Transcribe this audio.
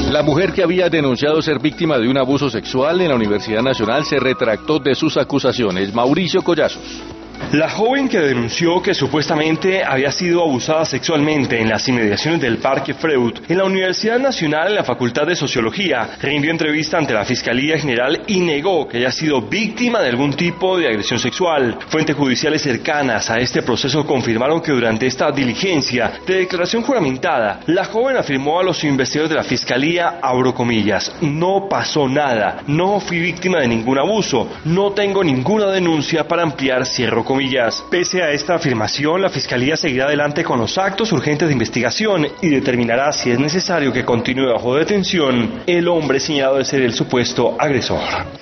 La mujer que había denunciado ser víctima de un abuso sexual en la Universidad Nacional se retractó de sus acusaciones. Mauricio Collazos. La joven que denunció que supuestamente había sido abusada sexualmente en las inmediaciones del Parque Freud en la Universidad Nacional en la Facultad de Sociología rindió entrevista ante la Fiscalía General y negó que haya sido víctima de algún tipo de agresión sexual. Fuentes judiciales cercanas a este proceso confirmaron que durante esta diligencia de declaración juramentada, la joven afirmó a los investigadores de la Fiscalía, abro comillas, no pasó nada, no fui víctima de ningún abuso, no tengo ninguna denuncia para ampliar, cierro comillas. Pese a esta afirmación, la Fiscalía seguirá adelante con los actos urgentes de investigación y determinará si es necesario que continúe bajo detención el hombre señalado de ser el supuesto agresor.